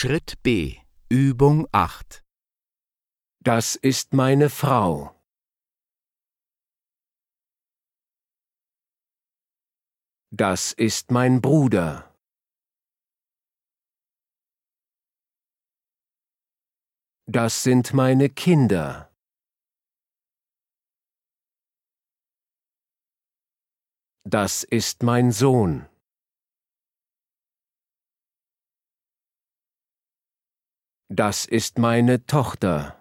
Schritt B, Übung 8. Das ist meine Frau. Das ist mein Bruder. Das sind meine Kinder. Das ist mein Sohn. Das ist meine Tochter.